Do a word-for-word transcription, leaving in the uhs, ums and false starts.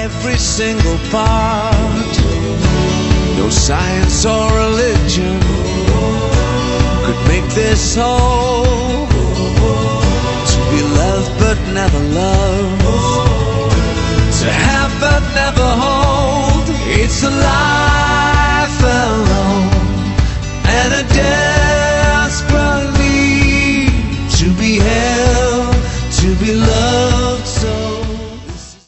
every single part. No science or religion could make this whole. To be loved but never loved, to have but never hold. It's a life alone and a desperate need to be held, to be loved.